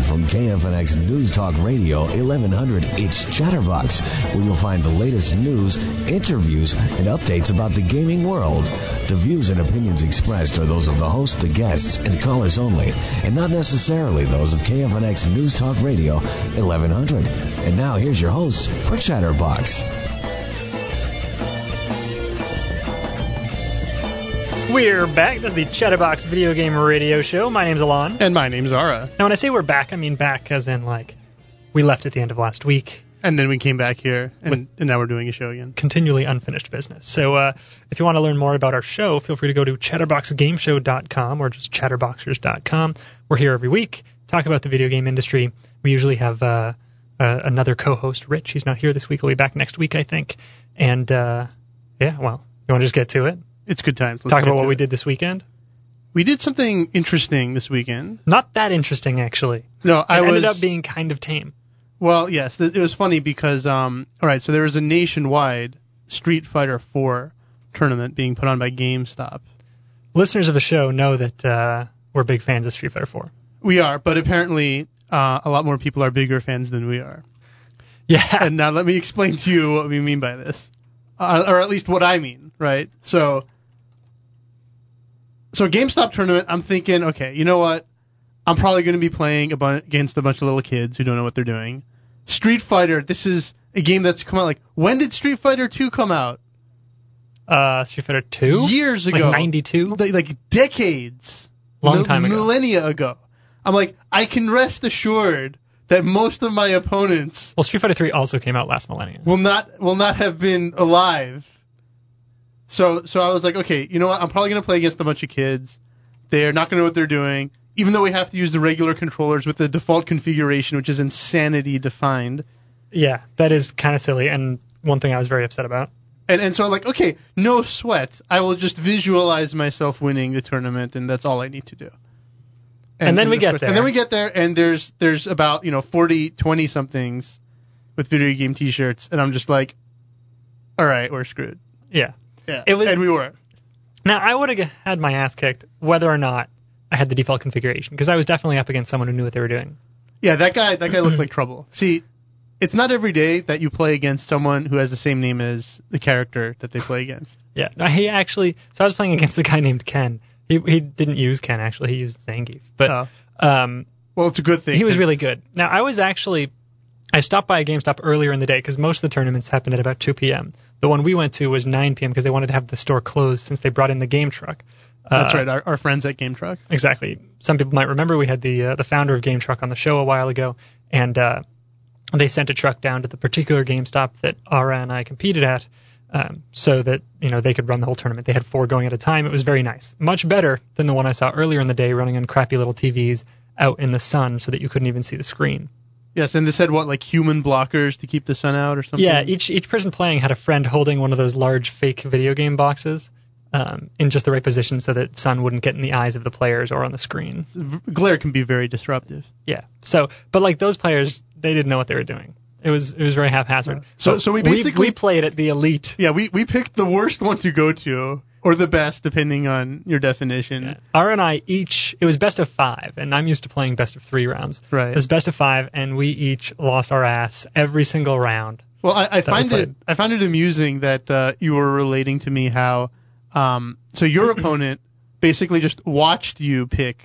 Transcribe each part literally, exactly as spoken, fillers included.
from K F N X News Talk Radio eleven hundred, it's Chatterbox, where you'll find the latest news, interviews, and updates about the gaming world. The views and opinions expressed are those of the host, the guests, and callers only, and not necessarily those of K F N X News Talk Radio eleven hundred. And now here's your host for Chatterbox. We're back. This is the Chatterbox Video Game Radio Show. My name's Alon. And my name's Zara. Now, when I say we're back, I mean back as in, like, we left at the end of last week. And then we came back here, and, and now we're doing a show again. Continually unfinished business. So uh, if you want to learn more about our show, feel free to go to chatterbox game show dot com or just chatterboxers dot com. We're here every week, talk about the video game industry. We usually have uh, uh, another co-host, Rich. He's not here this week. He'll be back next week, I think. And, uh, yeah, well, you want to just get to it? It's good times. Let's Talk about what it. we did this weekend? We did something interesting this weekend. Not that interesting, actually. No, I it was... ended up being kind of tame. Well, yes, th- it was funny because, um, all right, so there was a nationwide Street Fighter four tournament being put on by GameStop. Listeners of the show know that uh, we're big fans of Street Fighter four. We are, but apparently uh, a lot more people are bigger fans than we are. Yeah. And now let me explain to you what we mean by this, uh, or at least what I mean, right? So... So GameStop tournament, I'm thinking, okay, you know what? I'm probably going to be playing a bu- against a bunch of little kids who don't know what they're doing. Street Fighter, this is a game that's come out, like, when did Street Fighter two come out? Uh, Street Fighter two? Years ago. Like ninety-two? Like, like decades. Long time ago. Millennia ago. I'm like, I can rest assured that most of my opponents... Well, Street Fighter three also came out last millennium. Will not, will not have been alive. So so I was like, okay, you know what? I'm probably going to play against a bunch of kids. They're not going to know what they're doing, even though we have to use the regular controllers with the default configuration, which is insanity defined. Yeah, that is kind of silly, and one thing I was very upset about. And and so I'm like, okay, no sweat. I will just visualize myself winning the tournament, and that's all I need to do. And, and then and we get course, there. And then we get there, and there's there's about, you know, forty, twenty-somethings with video game T-shirts, and I'm just like, all right, we're screwed. Yeah. Yeah, it was, and we were. Now, I would have had my ass kicked whether or not I had the default configuration, because I was definitely up against someone who knew what they were doing. Yeah, that guy that guy looked like trouble. See, it's not every day that you play against someone who has the same name as the character that they play against. Yeah, he actually... So I was playing against a guy named Ken. He he didn't use Ken, actually. He used Zangief. But, oh. um, well, it's a good thing. He was really good. Now, I was actually... I stopped by a GameStop earlier in the day, because most of the tournaments happened at about two p.m. The one we went to was nine p.m. because they wanted to have the store closed since they brought in the game truck. That's uh, right, our, our friends at Game Truck. Exactly. Some people might remember we had the uh, the founder of Game Truck on the show a while ago, and uh, they sent a truck down to the particular GameStop that Ara and I competed at, um, so that you know they could run the whole tournament. They had four going at a time. It was very nice, much better than the one I saw earlier in the day running on crappy little T Vs out in the sun so that you couldn't even see the screen. Yes, and this had, what, like human blockers to keep the sun out or something? Yeah, each each person playing had a friend holding one of those large fake video game boxes um, in just the right position so that sun wouldn't get in the eyes of the players or on the screen. Glare can be very disruptive. Yeah, so, but like those players, they didn't know what they were doing. It was it was very haphazard. Uh, so, so so we basically... We, we played at the elite. Yeah, we, we picked the worst one to go to, or the best, depending on your definition. Yeah. Ara and I each, it was best of five, and I'm used to playing best of three rounds. Right. It was best of five, and we each lost our ass every single round. Well, I, I find it I find it amusing that uh, you were relating to me how, um, so your opponent basically just watched you pick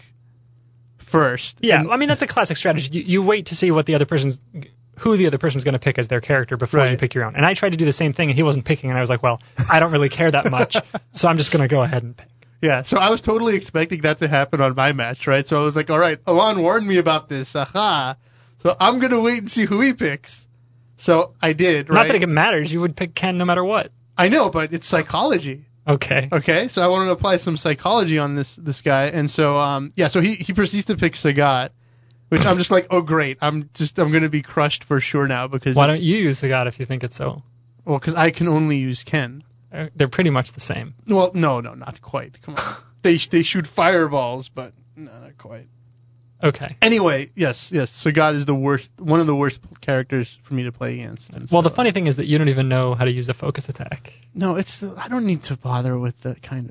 first. Yeah, and, I mean, that's a classic strategy. You, you wait to see what the other person's... who the other person's going to pick as their character before right. you pick your own. And I tried to do the same thing, and he wasn't picking, and I was like, well, I don't really care that much, so I'm just going to go ahead and pick. Yeah, so I was totally expecting that to happen on my match, right? So I was like, all right, Alon warned me about this, aha. So I'm going to wait and see who he picks. So I did, right? Not that it matters. You would pick Ken no matter what. I know, but it's psychology. Okay. Okay, so I wanted to apply some psychology on this this guy, and so, um, yeah, so he, he proceeds to pick Sagat. Which I'm just like, oh great, I'm just I'm gonna be crushed for sure now because. Why don't you use the god if you think it's so? Well, because I can only use Ken. They're pretty much the same. Well, no, no, not quite. Come on, they they shoot fireballs, but no, not quite. Okay. Anyway, yes, yes. Sagat is the worst, one of the worst characters for me to play against. Well, so, the funny thing is that you don't even know how to use a focus attack. No, it's I don't need to bother with that kind of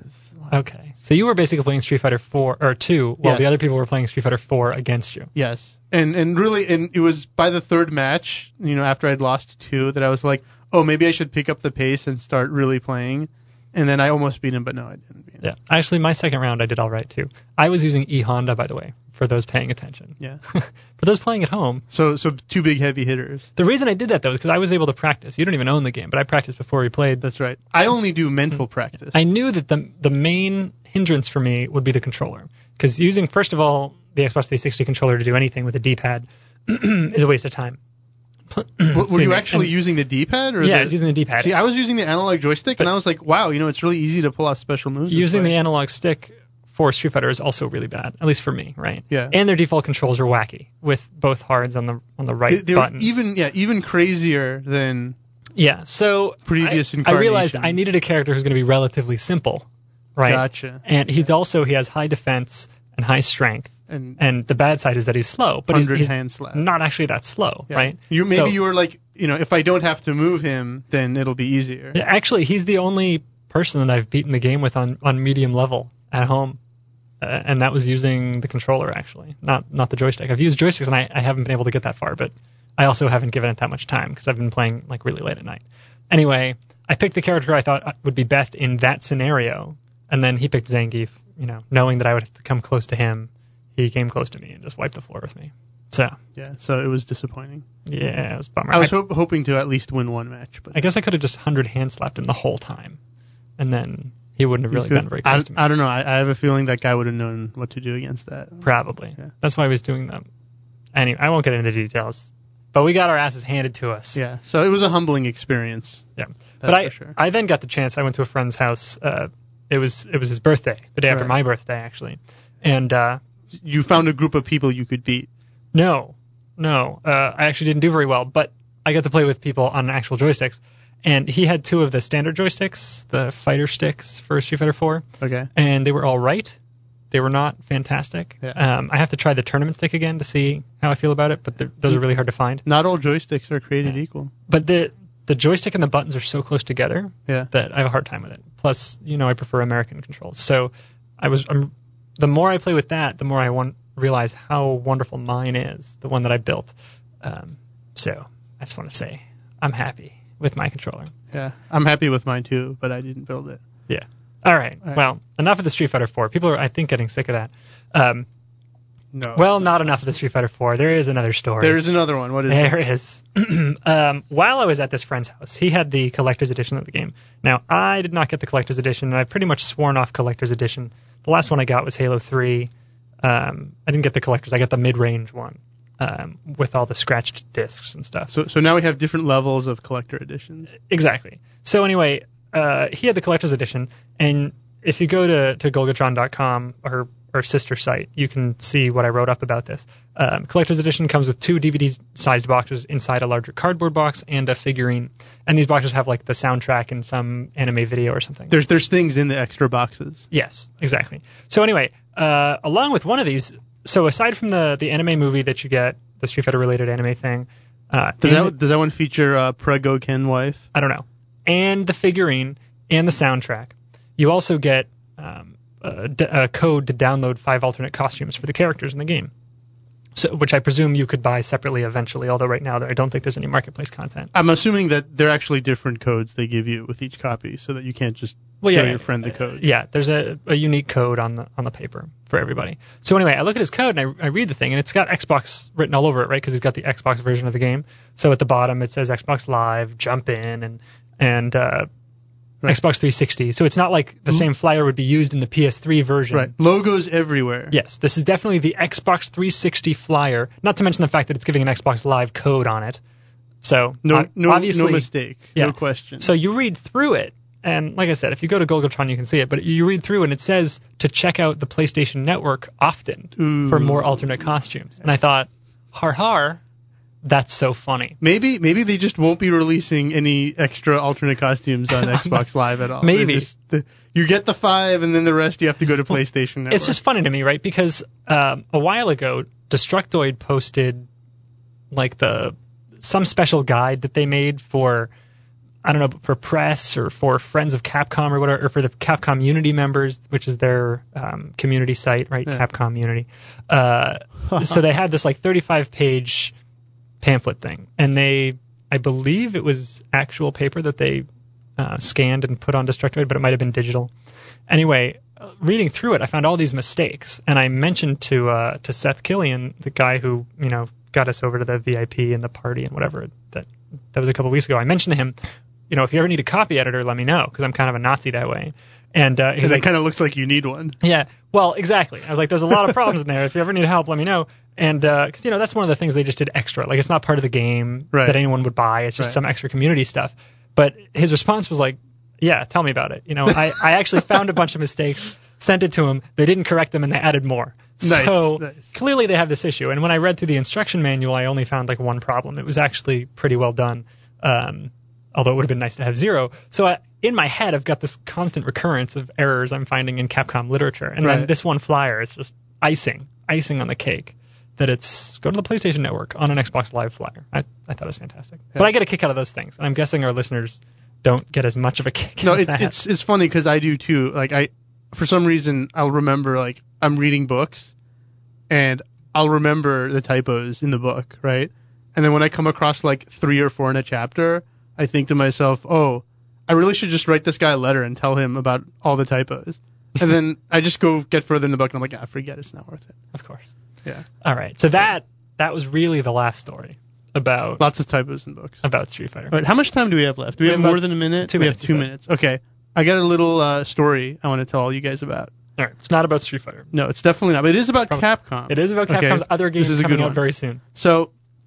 Okay. So you were basically playing Street Fighter four or two, while Yes. the other people were playing Street Fighter four against you. Yes, and and really, and it was by the third match, you know, after I'd lost two, that I was like, oh, maybe I should pick up the pace and start really playing. And then I almost beat him, but no, I didn't beat him. Yeah. Actually, my second round, I did all right too. I was using E Honda, by the way, for those paying attention. Yeah. For those playing at home, So so two big heavy hitters. the reason I did that though is because I was able to practice. You don't even own the game, but I practiced before we played. That's right. I only do mental practice. I knew that the the main hindrance for me would be the controller, because using first of all the Xbox three sixty controller to do anything with a D-pad is a waste of time. W- Were Excuse you me. actually And- using the D-pad? Or Yeah, the, I was using the D-pad. See, I was using the analog joystick, and I was like, wow, you know, it's really easy to pull off special moves. this Using way. the analog stick for Street Fighter is also really bad, at least for me, right? Yeah. And their default controls are wacky with both hards on the on the right They, they were buttons. even yeah even crazier than yeah. So previous I, I realized I incarnations. needed a character who's going to be relatively simple, right? Gotcha. And he's also he has high defense and high strength. And And the bad side is that he's slow, but he's, hundred he's hand slap. not actually that slow, Yeah. right? You maybe So- you were like, you know, if I don't have to move him, then it'll be easier. Yeah, actually, he's the only person that I've beaten the game with on, on medium level at home, uh, and that was using the controller actually, not not the joystick. I've used joysticks and I, I haven't been able to get that far, but I also haven't given it that much time because I've been playing like really late at night. Anyway, I picked the character I thought would be best in that scenario, and then he picked Zangief, you know, knowing that I would have to come close to him. He came close to me and just wiped the floor with me. So, Yeah, so it was disappointing. yeah, it was a bummer. I was I, ho- hoping to at least win one match, but I guess I could have just one hundred hand slapped him the whole time, and then he wouldn't have really you could- gotten very I, close to me. I don't know. I, I have a feeling that guy would have known what to do against that. Probably. Yeah. That's why I was doing them. Anyway, I won't get into the details. But we got our asses handed to us. Yeah, so it was a humbling experience. Yeah. That's but I, for sure. I then got the chance. I went to a friend's house. Uh, it was it was his birthday, the day after Right. my birthday, actually. And uh, You found a group of people you could beat. no, no, uh, I actually didn't do very well. But I got to play with people on actual joysticks. And he had two of the standard joysticks, the fighter sticks for Street Fighter four. Okay. And they were all right. They were not fantastic. Yeah. Um, I have to try the tournament stick again to see how I feel about it, but they're- those are really hard to find. Not all joysticks are created Yeah. equal. But the the joystick and the buttons are so close together Yeah. that I have a hard time with it. Plus, you know, I prefer American controls. So I was I'm, the more I play with that, the more I want realize how wonderful mine is, the one that I built. Um, so I just want to say I'm happy with my controller. Yeah. I'm happy with mine too, but I didn't build it. Yeah. All right. All right. Well, enough of the Street Fighter four. People are, I think, getting sick of that. Um, No. well, not enough of the Street Fighter four. There is another story. There's another one. What is it? There is. um, while I was at this friend's house, he had the collector's edition of the game. Now, I did not get the collector's edition, and I've pretty much sworn off collector's edition. The last one I got was Halo three. Um, I didn't get the collector's. I got the mid-range one um, with all the scratched discs and stuff. So so now we have different levels of collector editions. Exactly. So anyway, uh, he had the collector's edition, and if you go to, to Golgatron dot com, or our sister site, you can see what I wrote up about this. Um, collector's edition comes with two D V D-sized boxes inside a larger cardboard box and a figurine. And these boxes have like the soundtrack and some anime video or something. There's there's things in the extra boxes. Yes, exactly. So anyway, uh, along with one of these, so aside from the, the anime movie that you get, the Street Fighter related anime thing, uh, Does and- that does that one feature uh, Prego Ken wife? I don't know, and the figurine and the soundtrack, you also get um, a, d- a code to download five alternate costumes for the characters in the game. So, which I presume you could buy separately eventually, although right now I don't think there's any marketplace content. I'm assuming that they're actually different codes they give you with each copy, so that you can't just Well, show yeah, your friend the code. Yeah, there's a, a unique code on the on the paper for everybody. So anyway, I look at his code and I, I read the thing, and it's got Xbox written all over it, right? Because he's got the Xbox version of the game. So at the bottom it says Xbox Live, jump in, and and uh, Right. Xbox three sixty. So it's not like the same flyer would be used in the P S three version. Right. Logos everywhere. Yes, this is definitely the Xbox three sixty flyer. Not to mention the fact that it's giving an Xbox Live code on it. So No, uh, no, obviously, no mistake. yeah. No question. So you read through it, and like I said, if you go to Golgatron, you can see it. But you read through, and it says to check out the PlayStation Network often Ooh. for more alternate costumes. And I thought, har har, that's so funny. Maybe maybe they just won't be releasing any extra alternate costumes on Xbox Live at all. Maybe. It's just the, you get the five, and then the rest you have to go to PlayStation Network. It's just funny to me, right? Because um, a while ago, Destructoid posted like the some special guide that they made for I don't know, for press or for Friends of Capcom or whatever, or for the Capcom Unity members, which is their um, community site, right? Yeah. Capcom Unity. Uh, so they had this like thirty-five page pamphlet thing, and they, I believe it was actual paper that they uh, scanned and put on Destructoid, but it might have been digital. Anyway, reading through it, I found all these mistakes, and I mentioned to uh, to Seth Killian, the guy who you know got us over to the V I P and the party and whatever that that was a couple of weeks ago. I mentioned to him, you know, if you ever need a copy editor, let me know, because I'm kind of a Nazi that way. And uh, he's like, it kind of looks like you need one. Yeah, well, exactly. I was like, there's a lot of problems in there. If you ever need help, let me know. And because uh, you know that's one of the things they just did extra. Like it's not part of the game right. that anyone would buy. It's just right. some extra community stuff. But his response was like, yeah, tell me about it. You know, I, I actually found a bunch of mistakes, sent it to him. They didn't correct them, and they added more. Nice, so nice. Clearly they have this issue. And when I read through the instruction manual, I only found like one problem. It was actually pretty well done, um, although it would have been nice to have zero. So I, in my head, I've got this constant recurrence of errors I'm finding in Capcom literature. And right. then this one flyer is just icing, icing on the cake. That it's go to the PlayStation Network on an Xbox Live flyer. I, I thought it was fantastic. Yeah. But I get a kick out of those things. And I'm guessing our listeners don't get as much of a kick no, out of it's, that. No, it's it's funny because I do too. Like I, for some reason, I'll remember like I'm reading books, and I'll remember the typos in the book, right? And then when I come across like three or four in a chapter, I think to myself, oh, I really should just write this guy a letter and tell him about all the typos. And then I just go get further in the book, and I'm like, ah, forget it, it's not worth it. Of course. Yeah. All right. So that that was really the last story about lots of typos in books about Street Fighter. All right. How much time do we have left? Do we, we have, have more than a minute? Two we minutes. have two minutes. Okay. I got a little uh, story I want to tell all you guys about. All right. It's not about Street Fighter. No, it's definitely not. But it is about Probably. Capcom. It is about Capcom's okay. other games this is a coming good out one. very soon. So,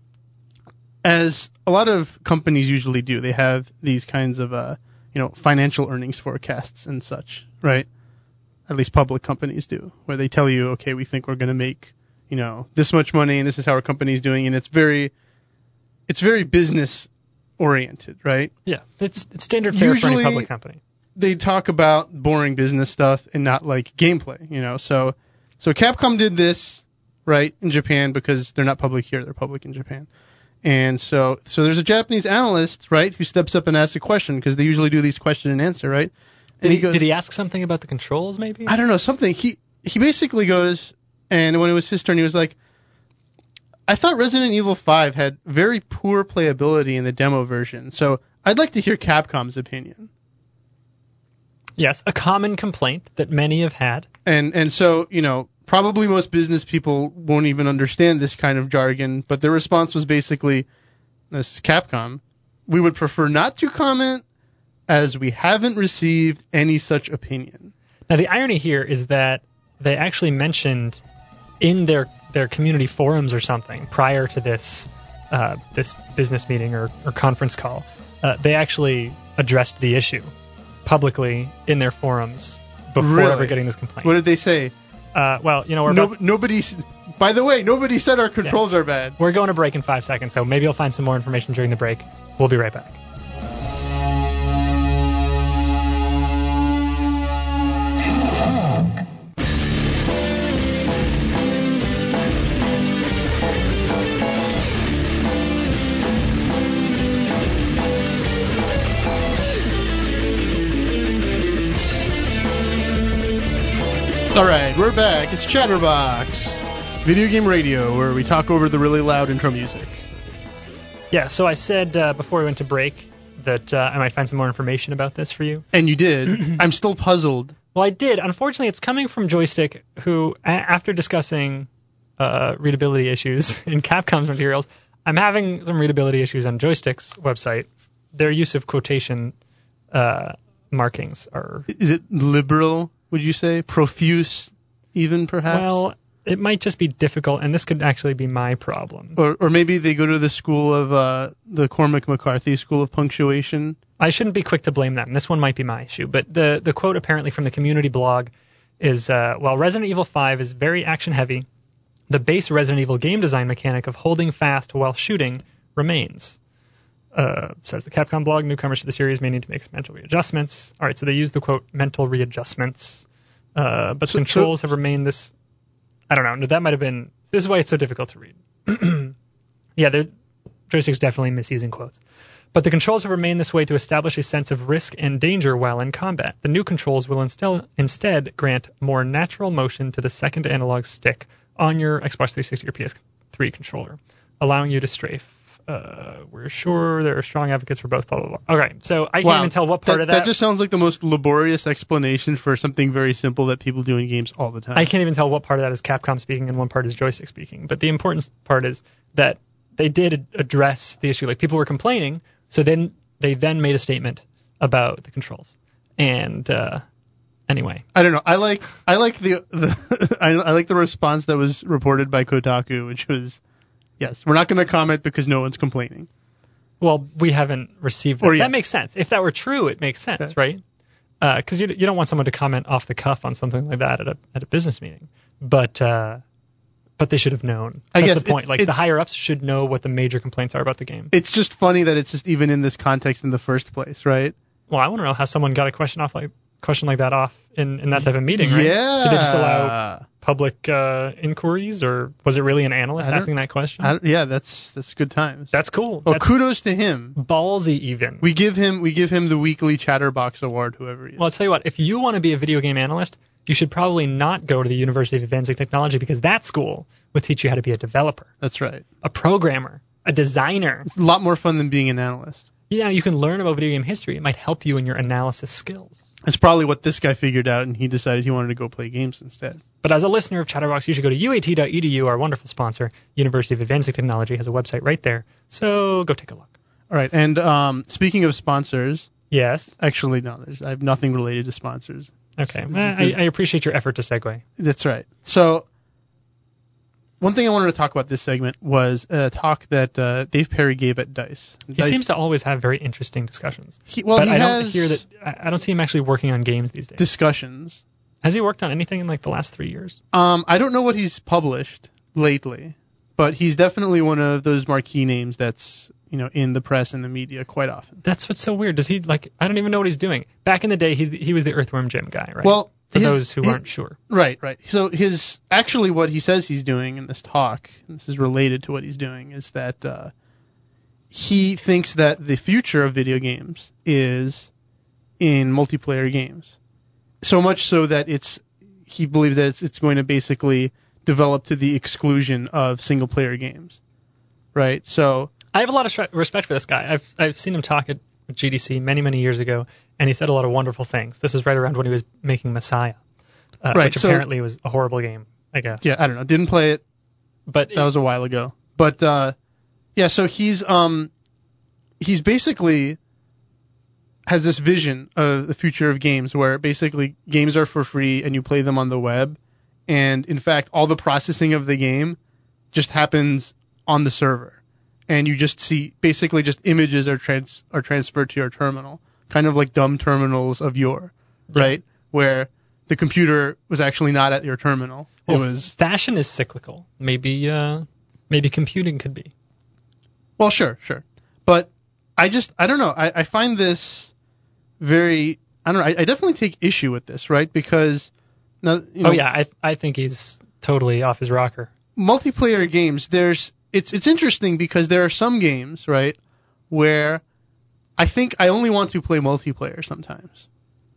as a lot of companies usually do, they have these kinds of uh, you know financial earnings forecasts and such, right? At least public companies do, where they tell you, okay, we think we're going to make you know, this much money, and this is how our company's doing, and it's very, it's very business oriented, right? Yeah, it's it's standard fare Usually, for any public company. They talk about boring business stuff and not like gameplay, you know. So, so Capcom did this, right, in Japan because they're not public here; they're public in Japan. And so, so there's a Japanese analyst, right, who steps up and asks a question because they usually do these question and answer, right? And did he, he goes, did he ask something about the controls, maybe? I don't know, something. He he basically goes. And when it was his turn, he was like, I thought Resident Evil five had very poor playability in the demo version, so I'd like to hear Capcom's opinion. Yes, a common complaint that many have had. And and so, you know, probably most business people won't even understand this kind of jargon, but their response was basically, this is Capcom, we would prefer not to comment as we haven't received any such opinion. Now, the irony here is that they actually mentioned in their, their community forums or something prior to this uh, this business meeting or, or conference call, uh, they actually addressed the issue publicly in their forums before really? ever getting this complaint. What did they say? Uh, well, you know, we're no, about, nobody. By the way, nobody said our controls yeah. are bad. We're going to break in five seconds, so maybe you'll find some more information during the break. We'll be right back. All right, we're back. It's Chatterbox, video game radio, where we talk over the really loud intro music. Yeah, so I said uh, before we went to break that uh, I might find some more information about this for you. And you did. I'm still puzzled. Well, I did. Unfortunately, it's coming from Joystick, who, a- after discussing uh, readability issues in Capcom's materials, I'm having some readability issues on Joystick's website. Their use of quotation uh, markings are... Is it liberal? Would you say? Profuse, even, perhaps? Well, it might just be difficult, and this could actually be my problem. Or or maybe they go to the school of, uh, the Cormac McCarthy School of Punctuation. I shouldn't be quick to blame them. This one might be my issue. But the, the quote apparently from the community blog is, uh, while Resident Evil five is very action-heavy, the base Resident Evil game design mechanic of holding fast while shooting remains. Uh, says the Capcom blog, newcomers to the series may need to make mental readjustments. All right, so they use the quote mental readjustments, uh, but so, the controls so, have remained this. I don't know. No, that might have been. This is why it's so difficult to read. Yeah, Joystick's definitely misusing quotes, But the controls have remained this way to establish a sense of risk and danger while in combat. The new controls will instel- instead grant more natural motion to the second analog stick on your Xbox three sixty or P S three controller, allowing you to strafe. Uh, we're sure there are strong advocates for both, blah, blah, blah. Okay, so I can't wow. even tell what part that, of that... That just sounds like the most laborious explanation for something very simple that people do in games all the time. I can't even tell what part of that is Capcom speaking and one part is joystick speaking. But the important part is that they did address the issue. Like, people were complaining, so then they then made a statement about the controls. And uh, anyway, I don't know. I like I like the, the I, I like the response that was reported by Kotaku, which was, yes, we're not going to comment because no one's complaining. Well, we haven't received that. Or, yeah. That makes sense. If that were true, it makes sense, okay. right? Because uh, you you don't want someone to comment off the cuff on something like that at a at a business meeting. But uh, but they should have known. I That's guess the point. it's, Like it's, the higher ups should know what the major complaints are about the game. It's just funny that it's just even in this context in the first place, right? Well, I want to know how someone got a question off like question like that off in, in that type of meeting, right? Yeah. Did they just allow public uh, inquiries, or was it really an analyst asking that question? I, yeah, that's that's good times. That's cool. Well, That's kudos to him. ballsy, even. We give him we give him the weekly Chatterbox Award, whoever he is. Well, I'll tell you what. If you want to be a video game analyst, you should probably not go to the University of Advancing Technology, because that school would teach you how to be a developer, That's right. a programmer, a designer. It's a lot more fun than being an analyst. Yeah, you can learn about video game history. It might help you in your analysis skills. That's probably what this guy figured out, and he decided he wanted to go play games instead. But as a listener of Chatterbox, you should go to U A T dot E D U, our wonderful sponsor. University of Advancing Technology has a website right there, so go take a look. All right, and um, speaking of sponsors, Yes. actually, no, there's, I have nothing related to sponsors. Okay. This is Well, the- I, I appreciate your effort to segue. That's right. So, one thing I wanted to talk about this segment was a talk that uh, Dave Perry gave at DICE. He DICE, seems to always have very interesting discussions. He, well, but he I has don't hear that. I I don't see him actually working on games these days. discussions. Has he worked on anything in like the last three years? Um, I don't know what he's published lately, but he's definitely one of those marquee names that's, you know, in the press and the media quite often. That's what's so weird. Does he like? I don't even know what he's doing. Back in the day, he's the, he was the Earthworm Jim guy, right? Well, for his- those who his- aren't sure. Right, right. So his actually what he says he's doing in this talk, and this is related to what he's doing, is that uh, he thinks that the future of video games is in multiplayer games. So much so that it's he believes that it's, it's going to basically develop to the exclusion of single player games. Right? So I have a lot of sh- respect for this guy. I've I've seen him talk at G D C many many years ago, and he said a lot of wonderful things. This was right around when he was making Messiah, uh, Right, which so- apparently was a horrible game, I guess. yeah, I don't know. Didn't play it. But That was a while ago. But uh, yeah, so he's um he's basically has this vision of the future of games where basically games are for free and you play them on the web, and in fact all the processing of the game just happens on the server, and you just see basically just images are trans are transferred to your terminal, kind of like dumb terminals of yore, right? Where the computer was actually not at your terminal. It well, was fashion is cyclical. Maybe uh, maybe computing could be. Well, sure, sure. But I just, I don't know. I, I find this very, I don't know. I, I definitely take issue with this, right? Because, now, you know, Oh yeah, I I think he's totally off his rocker. multiplayer games, there's, it's, it's interesting because there are some games, right, where I think I only want to play multiplayer sometimes.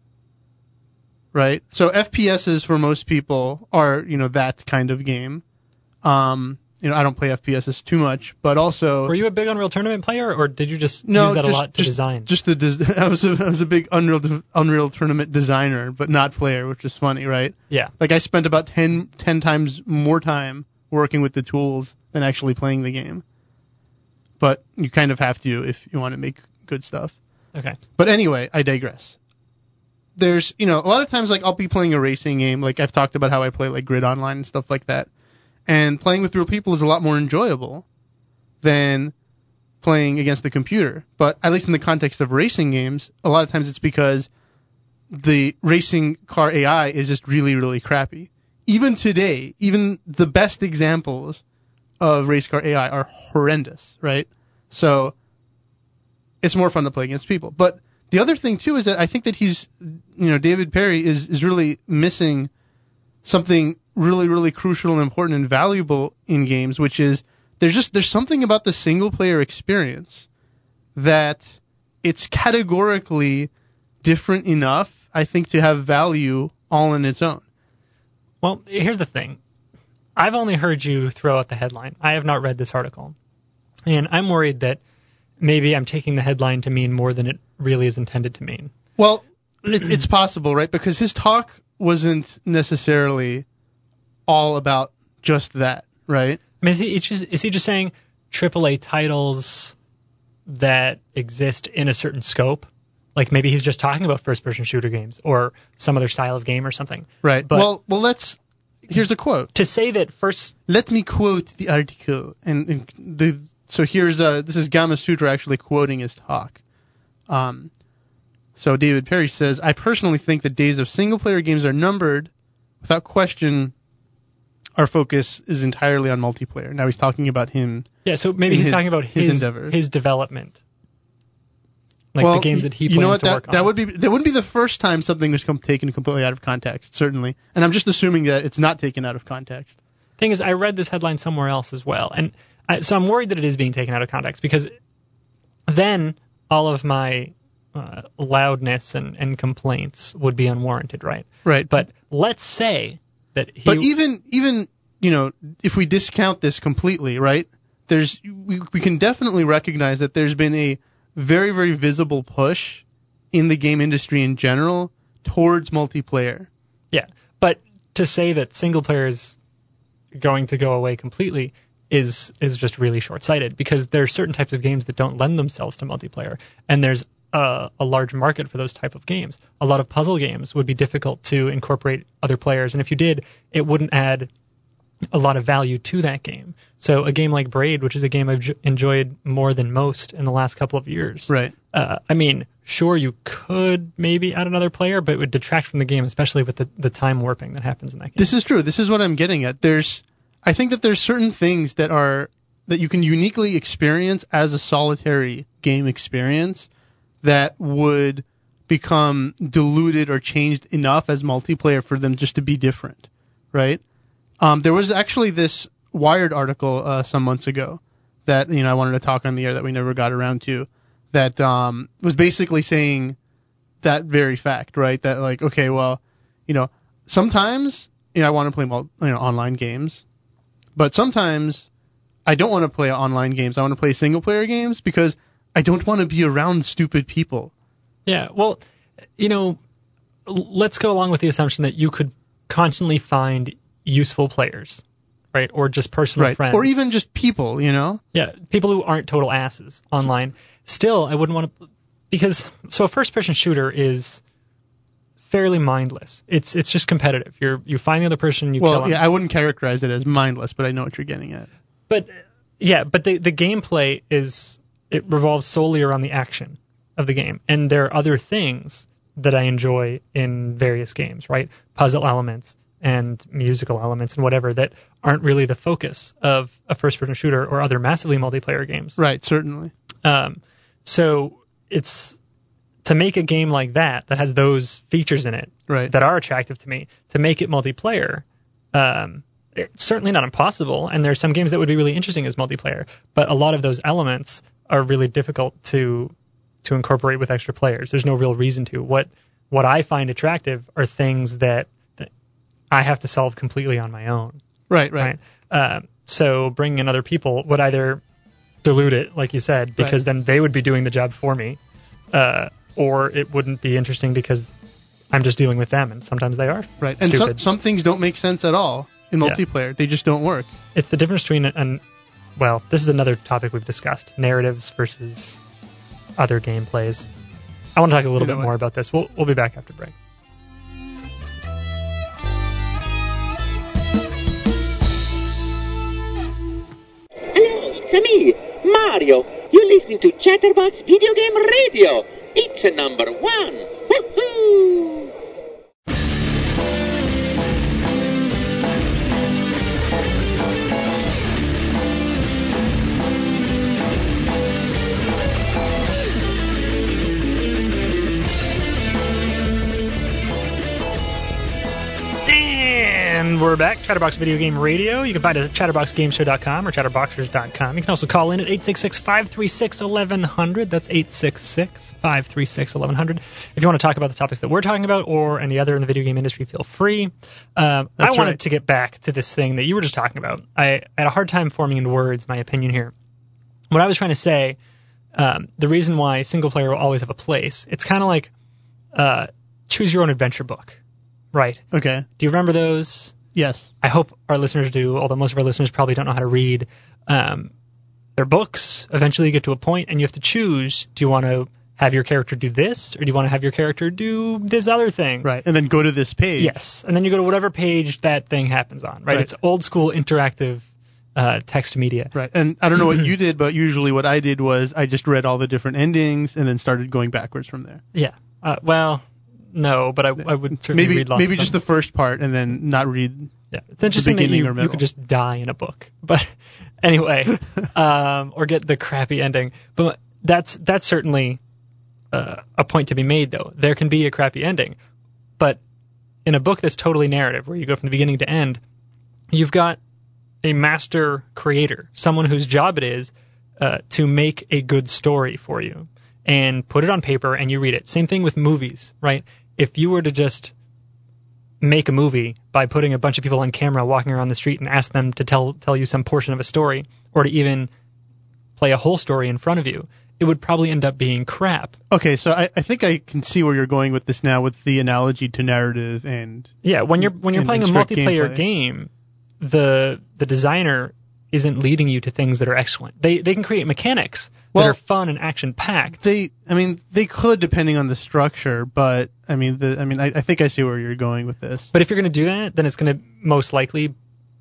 Right? So F P S's for most people are, you know, that kind of game. Um, you know, I don't play F P S's too much, but also Were you a big Unreal Tournament player, or did you just no, use that just, a lot to just, design? Just the des- I was a, I was a big Unreal Unreal Tournament designer, but not player, which is funny, right? yeah. Like I spent about ten, ten times more time working with the tools than actually playing the game. But you kind of have to if you want to make good stuff. Okay. But anyway, I digress. There's, you know, a lot of times, like, I'll be playing a racing game. Like, I've talked about how I play, like, Grid Online and stuff like that. And playing with real people is a lot more enjoyable than playing against the computer. But at least in the context of racing games, a lot of times it's because the racing car A I is just really, really crappy. Even today, even the best examples of race car A I are horrendous, right? So it's more fun to play against people. But the other thing, too, is that I think that he's, you know, David Perry is, is really missing something really, really crucial and important and valuable in games, which is there's just, there's something about the single player experience that it's categorically different enough, I think, to have value all in its own. Well, here's the thing. I've only heard you throw out the headline. I have not read this article. And I'm worried that maybe I'm taking the headline to mean more than it really is intended to mean. Well, it, it's possible, right? Because his talk wasn't necessarily all about just that, right? I mean, is he just, is he just saying triple A titles that exist in a certain scope? Like maybe he's just talking about first-person shooter games or some other style of game or something. Right. But well, well, let's. Here's a quote. To say that first. Let me quote the article, and, and the so here's uh this is Gamasutra actually quoting his talk. Um. So David Perry says, I personally think the days of single-player games are numbered. Without question, our focus is entirely on multiplayer. Now he's talking about him. Yeah, so maybe he's his, talking about his, his endeavor. His development. Like well, the games that he you plans know what, to that, work on. That would be that wouldn't be the first time something was come, taken completely out of context, certainly. And I'm just assuming that it's not taken out of context. Thing is, I read this headline somewhere else as well, and I, so I'm worried that it is being taken out of context because then all of my uh, loudness and, and complaints would be unwarranted, right? Right. But let's say that he. But even even you know if we discount this completely, right? There's we we can definitely recognize that there's been a very, very visible push in the game industry in general towards multiplayer. Yeah, but to say that single player is going to go away completely is is just really short-sighted because there are certain types of games that don't lend themselves to multiplayer, and there's a, a large market for those type of games. A lot of puzzle games would be difficult to incorporate other players, and if you did, it wouldn't add a lot of value to that game. So a game like Braid, which is a game I've j- enjoyed more than most in the last couple of years. Right. Uh, I mean, sure, you could maybe add another player, but it would detract from the game, especially with the, the time warping that happens in that game. This is true. This is what I'm getting at. There's, I think that there's certain things that are, that you can uniquely experience as a solitary game experience that would become diluted or changed enough as multiplayer for them just to be different. Right? Um, there was actually this Wired article uh, some months ago that you know I wanted to talk on the air that we never got around to, that um, was basically saying that very fact, right? That like, okay, well, you know, sometimes you know I want to play mul- you know online games, but sometimes I don't want to play online games. I want to play single player games because I don't want to be around stupid people. Yeah, well, you know, let's go along with the assumption that you could constantly find useful players, right? Or just personal right. friends. Or even just people, you know? Yeah, people who aren't total asses online. Still, I wouldn't want to, because, so a first-person shooter is fairly mindless. It's it's just competitive. You're You find the other person, you well, kill them. yeah, I wouldn't characterize it as mindless, but I know what you're getting at. But, yeah, but the, the gameplay is, it revolves solely around the action of the game. And there are other things that I enjoy in various games, right? Puzzle elements and musical elements and whatever that aren't really the focus of a first-person shooter or other massively multiplayer games. Right, certainly. Um, so it's to make a game like that that has those features in it right. that are attractive to me, to make it multiplayer, um, it's certainly not impossible. And there are some games that would be really interesting as multiplayer, but a lot of those elements are really difficult to to incorporate with extra players. There's no real reason to. What what I find attractive are things that I have to solve completely on my own. Right, right. right? Uh, so bringing in other people would either dilute it, like you said, because right. then they would be doing the job for me, uh, or it wouldn't be interesting because I'm just dealing with them, and sometimes they are right. And some, some things don't make sense at all in multiplayer. Yeah. They just don't work. It's the difference between, an, well, this is another topic we've discussed, narratives versus other gameplays. I want to talk a little bit more about this. We'll, we'll be back after break. It's me, Mario. You're listening to Chatterbox Video Game Radio. It's a number one. Woohoo! And And we're back, Chatterbox Video Game Radio. You can find us at chatterbox game show dot com or chatterboxers dot com. You can also call in at eight six six, five three six, one one zero zero. That's eight six six, five three six, one one zero zero. If you want to talk about the topics that we're talking about or any other in the video game industry, feel free. Um, I wanted right. to get back to this thing that you were just talking about. I had a hard time forming into words my opinion here. What I was trying to say, um, the reason why single player will always have a place, it's kind of like uh, choose your own adventure book, right? Okay. Do you remember those? Yes. I hope our listeners do, although most of our listeners probably don't know how to read. Um, their books, eventually you get to a point and you have to choose, do you want to have your character do this, or do you want to have your character do this other thing? Right, and then go to this page. Yes, and then you go to whatever page that thing happens on, right? Right. It's old school interactive uh, text media. Right, and I don't know what you did, but usually what I did was I just read all the different endings and then started going backwards from there. Yeah, uh, well... No, but I, I would certainly maybe, read lots Maybe of just them. the first part and then not read Yeah, it's interesting the that beginning you, or middle. you could just die in a book. But anyway, um, or get the crappy ending. But that's that's certainly uh, a point to be made, though. There can be a crappy ending. But in a book that's totally narrative, where you go from the beginning to end, you've got a master creator, someone whose job it is uh, to make a good story for you and put it on paper and you read it. Same thing with movies, right? If you were to just make a movie by putting a bunch of people on camera walking around the street and ask them to tell tell you some portion of a story, or to even play a whole story in front of you, it would probably end up being crap. Okay, so I, I think I can see where you're going with this now, with the analogy to narrative and Yeah, when you're when you're and- playing a and strict multiplayer gameplay. game, the the designer isn't leading you to things that are excellent. They they can create mechanics Well- that are fun and action packed. They, I mean, they could depending on the structure, but I mean, the, I mean, I, I think I see where you're going with this. But if you're going to do that, then it's going to most likely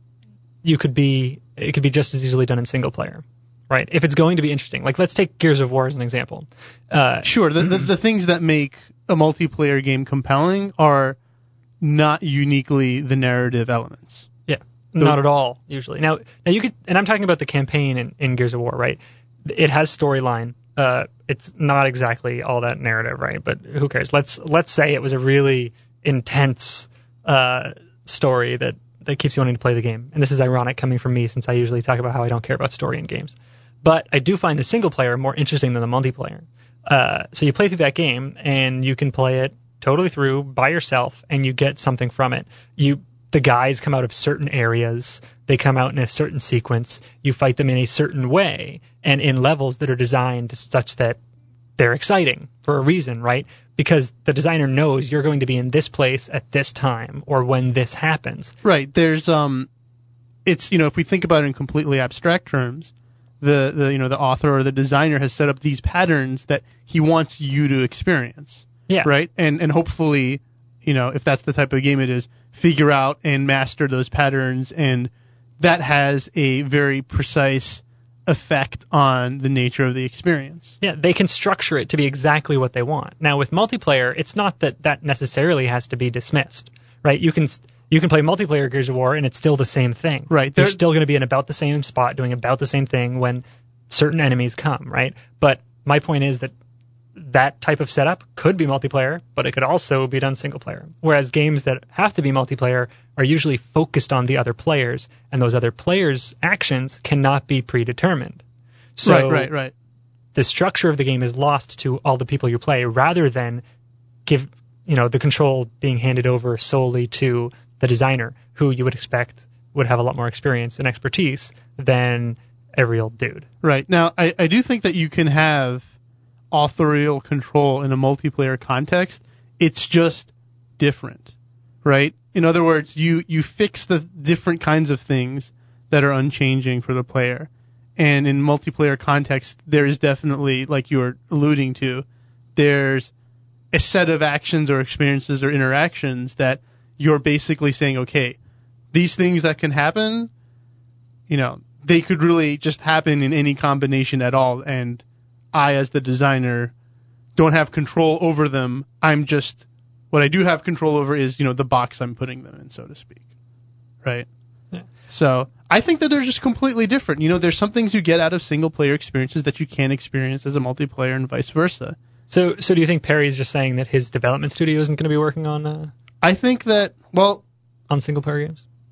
you could be it could be just as easily done in single player, right? If it's going to be interesting, like let's take Gears of War as an example. Uh, Sure, the, the the things that make a multiplayer game compelling are not uniquely the narrative elements. Yeah, not at all usually. Now, now you could, and I'm talking about the campaign in, in Gears of War, right? It has storyline. Uh, it's not exactly all that narrative, right? But who cares? Let's let's say it was a really intense uh, story that, that keeps you wanting to play the game. And this is ironic coming from me, since I usually talk about how I don't care about story in games. But I do find the single player more interesting than the multiplayer. Uh, so you play through that game, and you can play it totally through by yourself, and you get something from it. You the guys come out of certain areas. They come out in a certain sequence. You fight them in a certain way and in levels that are designed such that they're exciting for a reason, right? Because the designer knows you're going to be in this place at this time or when this happens. Right. There's um, it's you know if we think about it in completely abstract terms, the the you know the author or the designer has set up these patterns that he wants you to experience. Yeah. Right. And and hopefully, you know, if that's the type of game it is, figure out and master those patterns, and that has a very precise effect on the nature of the experience. Yeah, they can structure it to be exactly what they want. Now, with multiplayer, it's not that that necessarily has to be dismissed, right? You can you can play multiplayer Gears of War, and it's still the same thing. Right. You're There- still going to be in about the same spot, doing about the same thing when certain enemies come, right? But my point is that that type of setup could be multiplayer, but it could also be done single player. Whereas games that have to be multiplayer are usually focused on the other players, and those other players' actions cannot be predetermined. So right. Right. Right. the structure of the game is lost to all the people you play, rather than give you know the control being handed over solely to the designer, who you would expect would have a lot more experience and expertise than every old dude. Right. Now, I, I do think that you can have authorial control in a multiplayer context. It's just different, right? In other words, you, you fix the different kinds of things that are unchanging for the player. And in multiplayer context, there is definitely, like you were alluding to, there's a set of actions or experiences or interactions that you're basically saying, okay, these things that can happen, you know, they could really just happen in any combination at all, and I, as the designer, don't have control over them. I'm just, what I do have control over is, you know, the box I'm putting them in, so to speak. Right? Yeah. So I think that they're just completely different. You know, there's some things you get out of single player experiences that you can't experience as a multiplayer, and vice versa. So, so do you think Perry's just saying that his development studio isn't going to be working on uh, I think that, well, on single player games?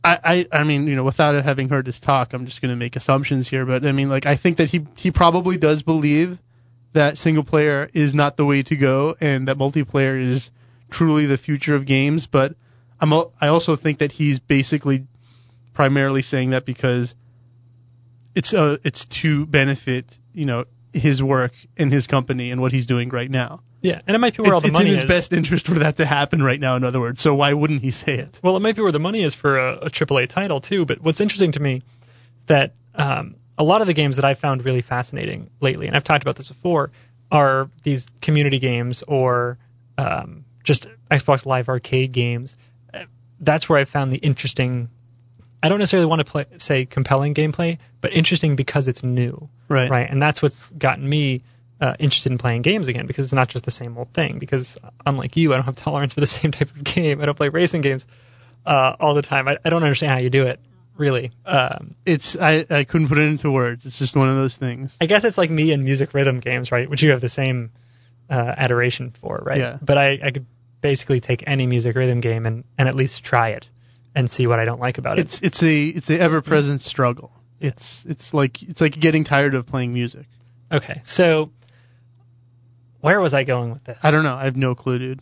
I, I, I mean, you know, without having heard his talk, I'm just going to make assumptions here. But I mean, like, I think that he he probably does believe that single player is not the way to go, and that multiplayer is truly the future of games. But I'm I also think that he's basically primarily saying that because it's uh it's to benefit, you know, his work and his company and what he's doing right now. Yeah, and it might be where it's, all the it's money is. It's in his best interest for that to happen right now, in other words. So why wouldn't he say it? Well, it might be where the money is for a, a triple A title, too. But what's interesting to me is that um, a lot of the games that I've found really fascinating lately, and I've talked about this before, are these community games or um, just Xbox Live Arcade games. That's where I've found the interesting... I don't necessarily want to play, say compelling gameplay, but interesting because it's new. Right. Right. And that's what's gotten me uh, interested in playing games again, because it's not just the same old thing. Because unlike you, I don't have tolerance for the same type of game. I don't play racing games uh, all the time. I, I don't understand how you do it, really. Um, it's I, I couldn't put it into words. It's just one of those things. I guess it's like me and music rhythm games, right? Which you have the same uh, adoration for, right? Yeah. But I, I could basically take any music rhythm game and, and at least try it and see what I don't like about it. It's it's a it's a ever present struggle. It's it's like it's like getting tired of playing music. Okay, so where was I going with this? I don't know. I have no clue, dude.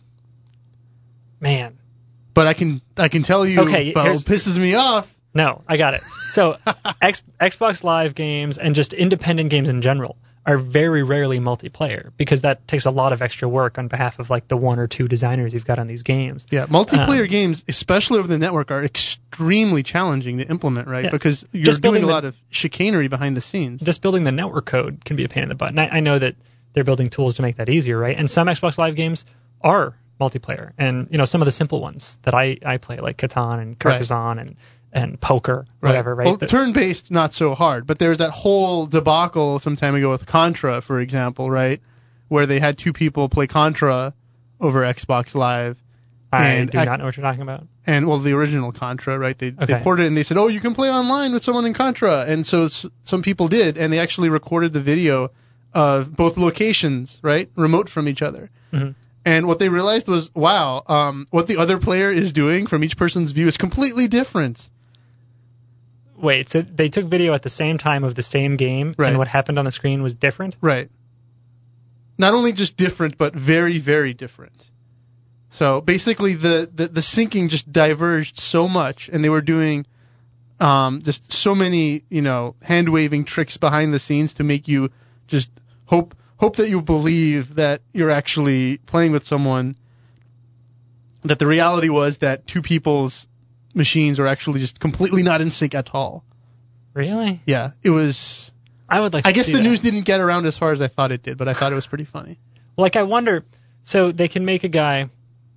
Man. But I can I can tell you okay, about what pisses me off. No, I got it. So X, Xbox Live games and just independent games in general are very rarely multiplayer because that takes a lot of extra work on behalf of like the one or two designers you've got on these games. Yeah, multiplayer um, games, especially over the network, are extremely challenging to implement, right? Yeah. Because you're Just doing a the, lot of chicanery behind the scenes. Just building the network code can be a pain in the butt. And I, I know that they're building tools to make that easier, right? And some Xbox Live games are multiplayer. And, you know, some of the simple ones that I, I play, like Catan and Carcassonne right. and and poker, whatever, right? Well, the, turn-based, not so hard. But there's that whole debacle some time ago with Contra, for example, right? Where they had two people play Contra over Xbox Live. I and do I, not know what you're talking about. And, well, the original Contra, right? They, okay. they ported it and they said, oh, you can play online with someone in Contra. And so s- some people did, and they actually recorded the video of both locations, right? Remote from each other. Mm-hmm. And what they realized was, wow, um, what the other player is doing from each person's view is completely different. Wait, so they took video at the same time of the same game, right. and what happened on the screen was different? Right. Not only just different, but very, very different. So basically, the, the, the syncing just diverged so much, and they were doing um, just so many, you know, hand-waving tricks behind the scenes to make you just hope hope that you believe that you're actually playing with someone, that the reality was that two people's machines are actually just completely not in sync at all. Really? Yeah, it was... I would like to I guess see the that. news didn't get around as far as I thought it did, but I thought it was pretty funny. Like, I wonder... So they can make a guy...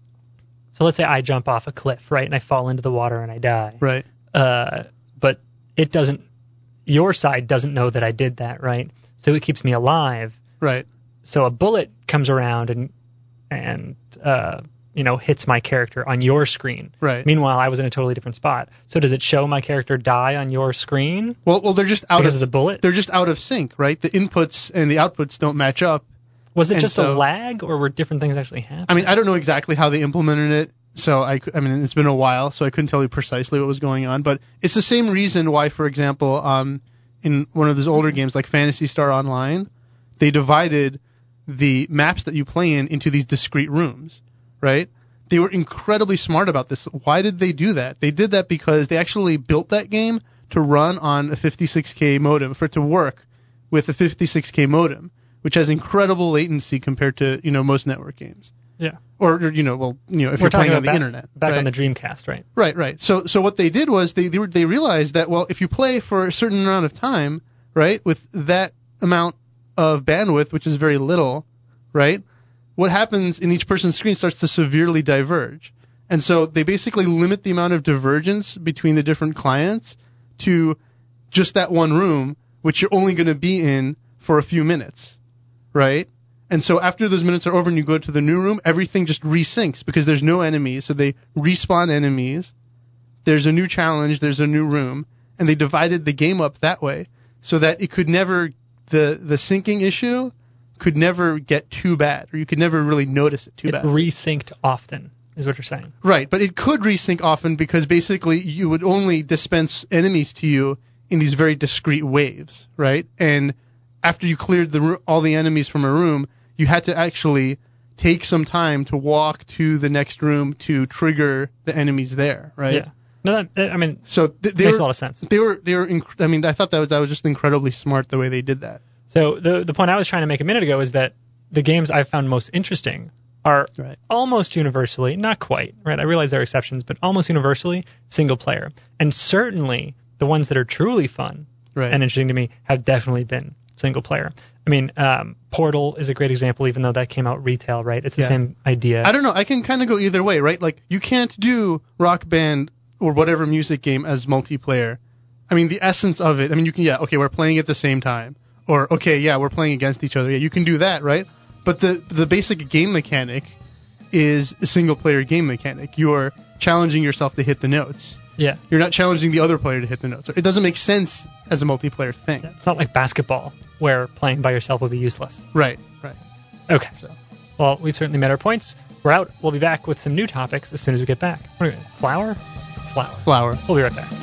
So let's say I jump off a cliff, right, and I fall into the water and I die. Right. Uh, but it doesn't... Your side doesn't know that I did that, right? So it keeps me alive. Right. So a bullet comes around and, and uh, you know, hits my character on your screen. Right. Meanwhile, I was in a totally different spot. So does it show my character die on your screen? Well, well, they're just out because of, of the bullet. They're just out of sync, right? The inputs and the outputs don't match up. Was it and just so, a lag, or were different things actually happening? I mean, I don't know exactly how they implemented it. So I, I mean, it's been a while, so I couldn't tell you precisely what was going on. But it's the same reason why, for example, um, in one of those older games like Phantasy Star Online, they divided the maps that you play in into these discrete rooms, right? They were incredibly smart about this. Why did they do that? They did that because they actually built that game to run on a fifty-six K modem, for it to work with a fifty-six K modem, which has incredible latency compared to, you know, most network games. Yeah. Or, you know, well, you know, if We're you're playing on the back, internet. Back right? on the Dreamcast, right? Right, right. So, so what they did was they, they were, they realized that, well, if you play for a certain amount of time, right, with that amount of bandwidth, which is very little, right, what happens in each person's screen starts to severely diverge. And so they basically limit the amount of divergence between the different clients to just that one room, which you're only going to be in for a few minutes, right? And so after those minutes are over and you go to the new room, everything just resyncs because there's no enemies. So they respawn enemies. There's a new challenge. There's a new room. And they divided the game up that way so that it could never, the, the syncing issue could never get too bad, or you could never really notice it too it bad. Resynced often. is what you're saying. Right, but it could resync often because basically you would only dispense enemies to you in these very discrete waves, right? And after you cleared the all the enemies from a room, you had to actually take some time to walk to the next room to trigger the enemies there, right? Yeah. No, that, I mean, so th- they makes were, a lot of sense. They were, they were. Inc- I mean, I thought that was that was just incredibly smart the way they did that. So the the point I was trying to make a minute ago is that the games I found most interesting are right. almost universally, not quite, right? I realize there are exceptions, but almost universally single player, and certainly the ones that are truly fun right. and interesting to me have definitely been single player. I mean, um, Portal is a great example, even though that came out retail, right? It's the yeah. same idea. I don't know. I can kind of go either way, right? Like, you can't do Rock Band or whatever music game as multiplayer. I mean, the essence of it, I mean, you can, yeah, okay, we're playing at the same time. Or, okay, yeah, we're playing against each other. Yeah, you can do that, right? But the the basic game mechanic is a single-player game mechanic. You're challenging yourself to hit the notes. Yeah. You're not challenging the other player to hit the notes. It doesn't make sense as a multiplayer thing. Yeah, it's not like basketball, where playing by yourself would be useless. Right, right. Okay. So. Well, we've certainly made our points. We're out. We'll be back with some new topics as soon as we get back. What are we, flower? Flower. Flower. We'll be right back.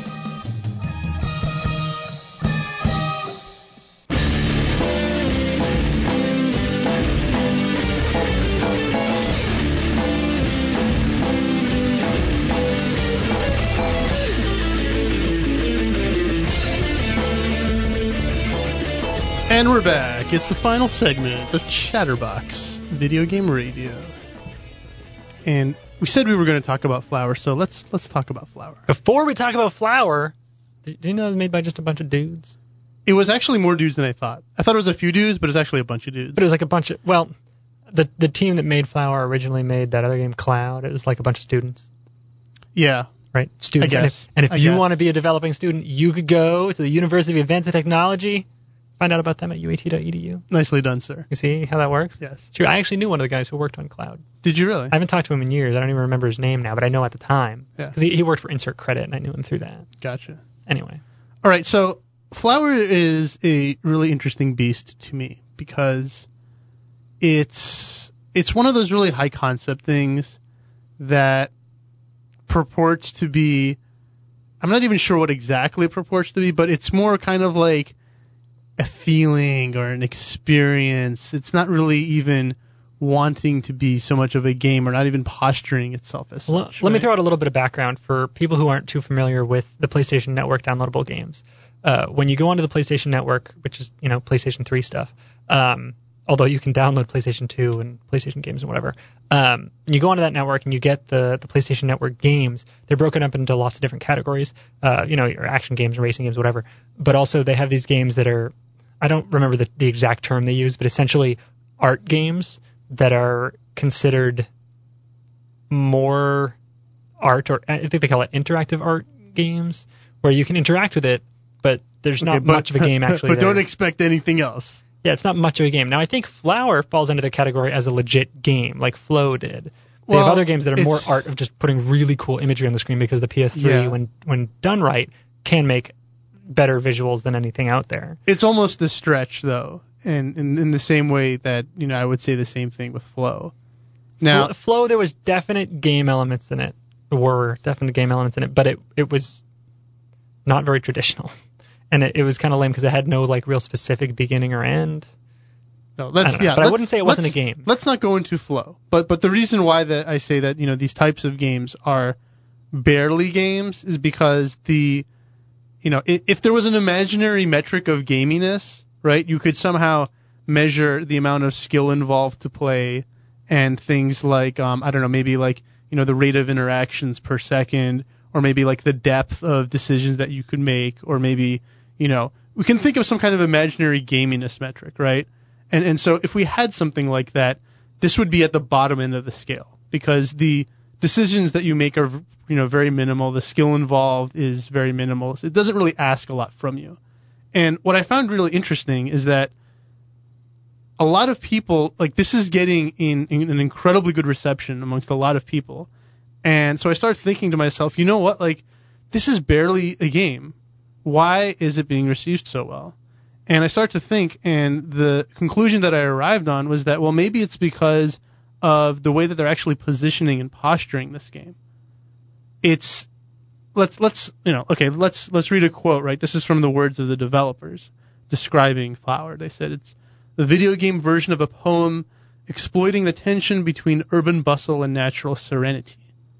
And we're back. It's the final segment of Chatterbox Video Game Radio. And we said we were going to talk about Flower, so let's let's talk about Flower. Before we talk about Flower, do you know it was made by just a bunch of dudes? It was actually more dudes than I thought. I thought it was a few dudes, but it's actually a bunch of dudes. But it was like a bunch of, well, the the team that made Flower originally made that other game, Cloud. It was like a bunch of students. Yeah. Right? Students. I And guess. if, and if I you guess. want to be a developing student, you could go to the University of Advanced Technology. Find out about them at U A T dot E D U. Nicely done, sir. You see how that works? Yes. True. I actually knew one of the guys who worked on Cloud. Did you really? I haven't talked to him in years. I don't even remember his name now, but I know at the time. Yeah. Because he, he worked for Insert Credit, and I knew him through that. Gotcha. Anyway. All right, so Flower is a really interesting beast to me because it's it's one of those really high concept things that purports to be, I'm not even sure what exactly it purports to be, but it's more kind of like a feeling or an experience. It's not really even wanting to be so much of a game or not even posturing itself as Well, such. let me right? throw out a little bit of background for people who aren't too familiar with the PlayStation Network downloadable games. Uh, when you go onto the PlayStation Network, which is, you know, PlayStation three stuff, um, although you can download PlayStation two and PlayStation games and whatever, um, and you go onto that network and you get the, the PlayStation Network games. They're broken up into lots of different categories, uh, you know, your action games, racing games, whatever. But also they have these games that are, I don't remember the, the exact term they use, but essentially art games that are considered more art, or I think they call it interactive art games, where you can interact with it, but there's Okay, not but- much of a game actually But there. don't expect anything else. Yeah, it's not much of a game. Now, I think Flower falls under the category as a legit game, like Flow did. They Well, have other games that are more it's- art of just putting really cool imagery on the screen, because the P S three, Yeah. when when done right, can make better visuals than anything out there. It's almost a stretch, though, and in, in the same way that, you know, I would say the same thing with Flow. Now, Flo- Flow, there was definite game elements in it. There were definite game elements in it, but it it was not very traditional. And it, it was kind of lame because it had no like real specific beginning or end. no, let's I don't know, yeah, but I let's- wouldn't say it wasn't a let's- game. Let's not go into Flow, but but the reason why that I say that, you know, these types of games are barely games is because the, you know, if, if there was an imaginary metric of gaminess, right, you could somehow measure the amount of skill involved to play and things like, um, I don't know, maybe like, you know, the rate of interactions per second, or maybe like the depth of decisions that you could make, or maybe, you know, we can think of some kind of imaginary gaminess metric, right? And and so if we had something like that, this would be at the bottom end of the scale, because the decisions that you make are, you know, very minimal. The skill involved is very minimal. So it doesn't really ask a lot from you. And what I found really interesting is that a lot of people, like, this is getting in, in an incredibly good reception amongst a lot of people. And so I started thinking to myself, you know what, like, this is barely a game. Why is it being received so well? And I started to think, and the conclusion that I arrived on was that, well, maybe it's because of the way that they're actually positioning and posturing this game. It's let's let's you know okay let's let's read a quote, right? This is from the words of the developers describing Flower. They said it's the video game version of a poem exploiting the tension between urban bustle and natural serenity.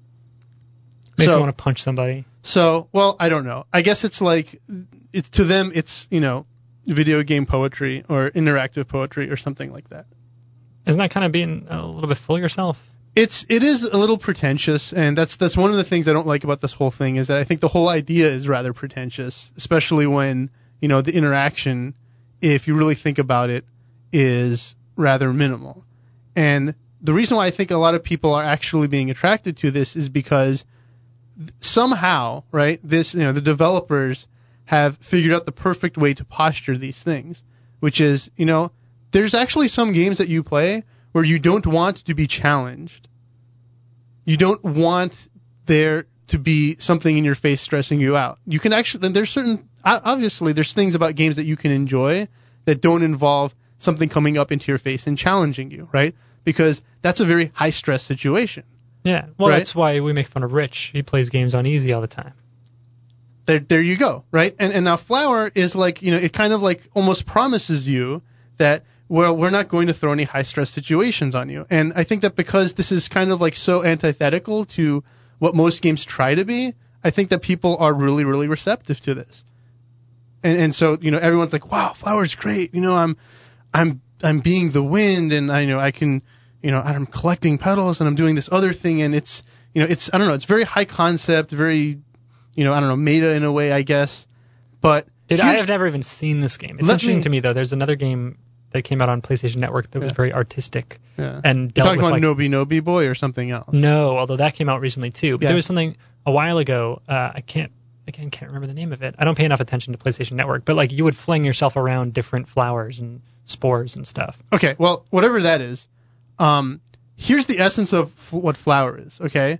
Makes so, me want to punch somebody. So, well, I don't know. I guess it's like, it's to them, it's, you know, video game poetry or interactive poetry or something like that. Isn't that kind of being a little bit full of yourself? It's, it is a little pretentious, and that's, that's one of the things I don't like about this whole thing, is that I think the whole idea is rather pretentious, especially when, you know, the interaction, if you really think about it, is rather minimal. And the reason why I think a lot of people are actually being attracted to this is because somehow, right, this, you know, the developers have figured out the perfect way to posture these things, which is, you know, there's actually some games that you play where you don't want to be challenged. You don't want there to be something in your face stressing you out. You can actually, there's certain, obviously, there's things about games that you can enjoy that don't involve something coming up into your face and challenging you, right? Because that's a very high stress situation. Yeah, well, right? That's why we make fun of Rich. He plays games on easy all the time. There, there you go, right? And and now Flower is like, you know, it kind of like almost promises you that, well, we're not going to throw any high stress situations on you. And I think that because this is kind of like so antithetical to what most games try to be, I think that people are really, really receptive to this. And and so, you know, everyone's like, wow, Flower's great. You know, I'm I'm I'm being the wind, and I you know I can. You know, I'm collecting petals and I'm doing this other thing, and it's, you know, it's, I don't know, it's very high concept, very, you know, I don't know, meta in a way, I guess. But Dude, I have never even seen this game. It's interesting me, to me, though. There's another game that came out on PlayStation Network that yeah. was very artistic. Yeah. And You're dealt talking with, about like, Nobi Nobi Boy or something else? No, although that came out recently too. But yeah. there was something a while ago. Uh, I can't, again, can't remember the name of it. I don't pay enough attention to PlayStation Network. But like, you would fling yourself around different flowers and spores and stuff. Okay, well, whatever that is, um, here's the essence of f- what Flower is. Okay,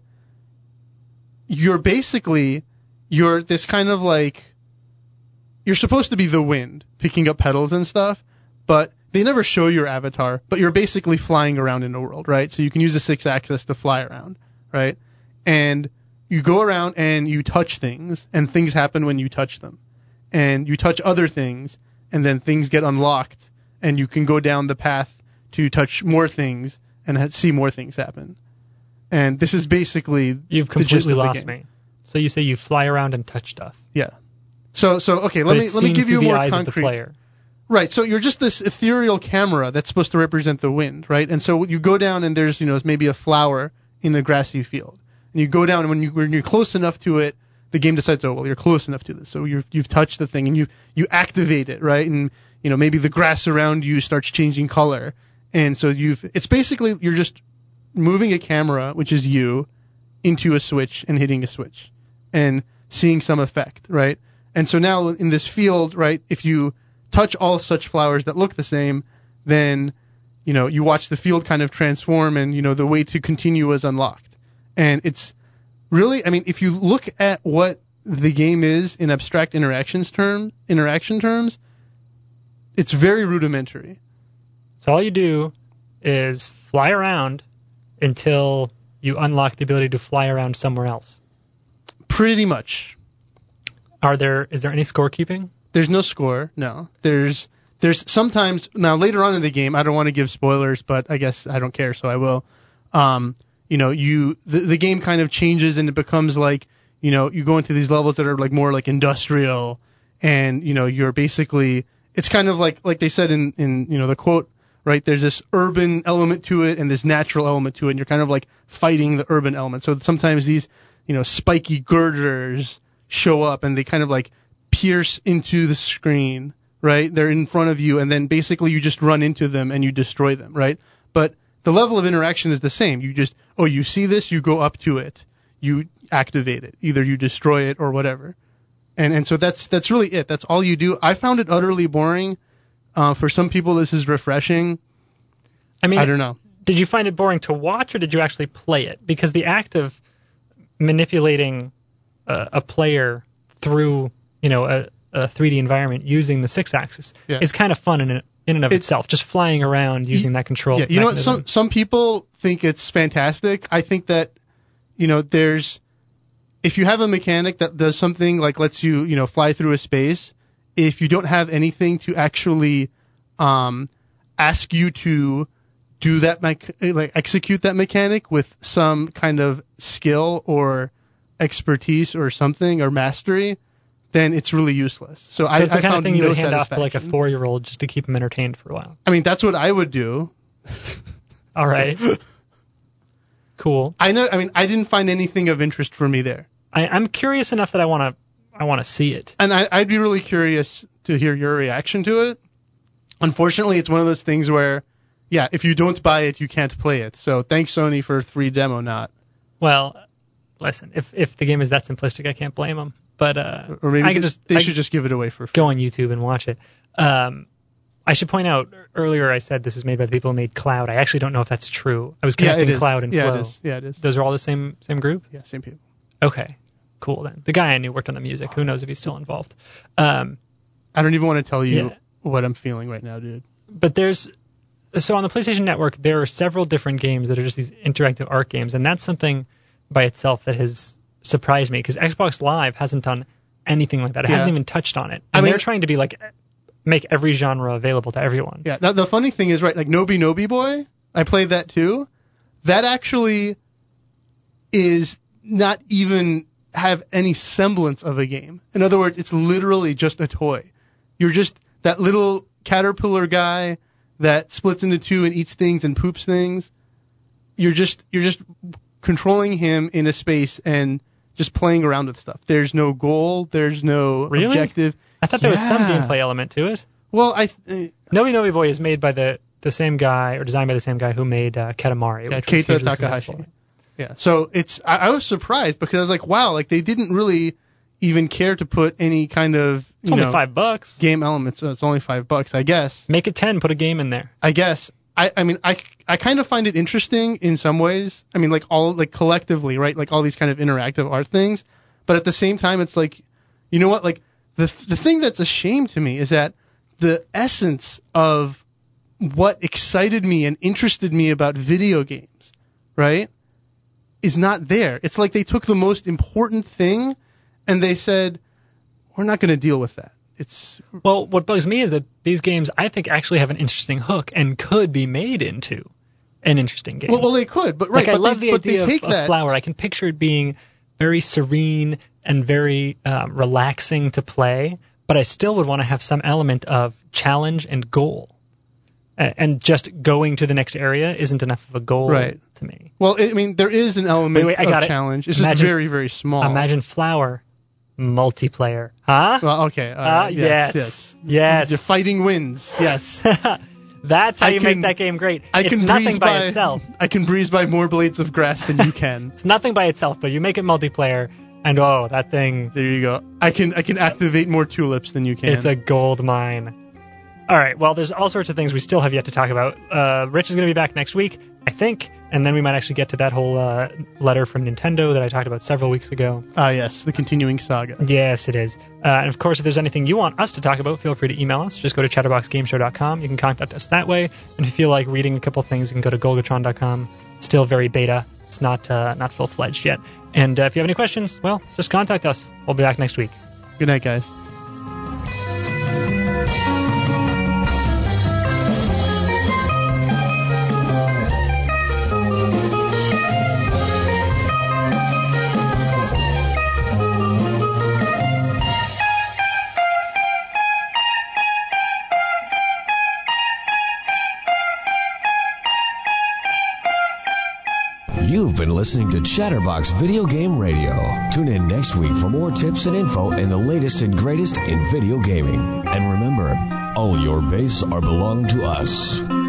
you're basically you're this kind of like you're supposed to be the wind, picking up petals and stuff, but they never show your avatar. But you're basically flying around in the world, right? So you can use the six axis to fly around, right? And you go around and you touch things, and things happen when you touch them. And you touch other things, and then things get unlocked, and you can go down the path to touch more things and see more things happen. And this is basically You've the gist completely of the lost game. me. So you say you fly around and touch stuff. Yeah. So so okay, let But me it's let me seen give you a through the more eyes concrete. Of the player. Right. So you're just this ethereal camera that's supposed to represent the wind, right? And so you go down and there's, you know, maybe a flower in a grassy field. And you go down, and when you when you're close enough to it, the game decides, oh well, you're close enough to this. So you've you've touched the thing and you you activate it, right? And you know, maybe the grass around you starts changing color. And so you've it's basically you're just moving a camera, which is you, into a switch and hitting a switch and seeing some effect, right? And so now in this field, right, if you touch all such flowers that look the same, then, you know, you watch the field kind of transform, and, you know, the way to continue is unlocked. And it's really, I mean, if you look at what the game is in abstract interactions term, interaction terms, it's very rudimentary. So all you do is fly around until you unlock the ability to fly around somewhere else. Pretty much. Are there? Is there any scorekeeping? There's no score. No. There's there's sometimes now later on in the game. I don't want to give spoilers, but I guess I don't care, so I will. Um, you know, you the, the game kind of changes and it becomes like, you know, you go into these levels that are like more like industrial, and you know you're basically it's kind of like like they said in in you know the quote. Right, there's this urban element to it and this natural element to it, and you're kind of like fighting the urban element. So sometimes these, you know, spiky girders show up and they kind of like pierce into the screen, right? They're in front of you, and then basically you just run into them and you destroy them, right? But the level of interaction is the same. You just, oh, you see this, you go up to it, you activate it, either you destroy it or whatever. And and so that's that's really it. That's all you do. I found it utterly boring. Uh, for some people, this is refreshing. I mean, I don't know. Did you find it boring to watch, or did you actually play it? Because the act of manipulating uh, a player through, you know, a, a three D environment using the six-axis Yeah. is kind of fun in, in and of It- itself, just flying around using that control Yeah, you know what? mechanism. Some some people think it's fantastic. I think that, you know, there's if you have a mechanic that does something like lets you, you know, fly through a space, if you don't have anything to actually um, ask you to do that, mech- like execute that mechanic with some kind of skill or expertise or something or mastery, then it's really useless. So, So I, it's the I kind found of thing you no would hand off to like a satisfaction. four-year-old just to keep him entertained for a while. I mean, that's what I would do. All right. Cool. I know. I mean, I didn't find anything of interest for me there. I, I'm curious enough that I want to I want to see it. And I, I'd be really curious to hear your reaction to it. Unfortunately, it's one of those things where, yeah, if you don't buy it, you can't play it. So thanks, Sony, for a free demo, not. Well, listen, if if the game is that simplistic, I can't blame them. But uh, Or maybe I they, can just they I should just give it away for free. go on YouTube and watch it. Um, I should point out, earlier I said this was made by the people who made Cloud. I actually don't know if that's true. I was Yeah, it connecting is. Cloud and yeah, Flow. it is. Yeah, it is. Those are all the same same group? Yeah, same people. Okay, cool then. The guy I knew worked on the music. Who knows if he's still involved? Um, I don't even want to tell you Yeah. what I'm feeling right now, dude. but there's so on the PlayStation Network there are several different games that are just these interactive art games, and that's something by itself that has surprised me because Xbox Live hasn't done anything like that. It Yeah. hasn't even touched on it. I And mean- they're trying to be like make every genre available to everyone. Yeah. Now, the funny thing is, right, like Nobi Nobi Boy, I played that too. That actually is not even have any semblance of a game. In other words, it's literally just a toy. You're just that little caterpillar guy that splits into two and eats things and poops things. You're just you're just controlling him in a space and just playing around with stuff. There's no goal. There's no Really? objective. I thought there was some Yeah. gameplay element to it. Well, I th- Nobi Nobi Boy is made by the, the same guy, or designed by the same guy who made uh, Katamari. Yeah, which was Keita hugely Takahashi. successful. Yeah. So it's I, I was surprised because I was like, wow, like they didn't really even care to put any kind of It's you only know, five bucks. game elements. So it's only five bucks, I guess. Make it ten. Put a game in there. I guess. I, I mean, I, I kind of find it interesting in some ways. I mean, like all like collectively, right? Like all these kind of interactive art things. But at the same time, it's like, you know what? Like the the thing that's a shame to me is that the essence of what excited me and interested me about video games, right, is not there. It's like they took the most important thing and they said, we're not going to deal with that. It's Well, what bugs me is that these games, I think, actually have an interesting hook and could be made into an interesting game. well, well they could, but right, like, I but love they, the but idea they of, take of that. Flower. I can picture it being very serene and very um, relaxing to play, but I still would want to have some element of challenge and goal. A- And just going to the next area isn't enough of a goal Right. to me. Well, I mean, there is an element Wait, wait, I of got it. challenge. It's Imagine- just very, very small. Imagine Flower multiplayer. Huh? Well, okay. all Uh, right, yes. yes. Yes. The fighting wins. Yes. That's how I you can- make that game great. I it's can nothing breeze by, by itself. I can breeze by more blades of grass than you can. It's nothing by itself, but you make it multiplayer, and oh, that thing, There you go. I can I can activate more tulips than you can. it's a gold mine. All right, well, there's all sorts of things we still have yet to talk about. Uh, Rich is going to be back next week, I think, and then we might actually get to that whole uh, letter from Nintendo that I talked about several weeks ago. Ah, yes, the continuing saga. Yes, it is. Uh, and of course, if there's anything you want us to talk about, feel free to email us. Just go to chatterbox game show dot com. You can contact us that way. And if you feel like reading a couple things, you can go to golgatron dot com. Still very beta. It's not uh, not full fledged yet. And uh, if you have any questions, well, just contact us. We'll be back next week. Good night, guys. You've been listening to Chatterbox Video Game Radio. Tune in next week for more tips and info and the latest and greatest in video gaming. And remember, all your base are belong to us.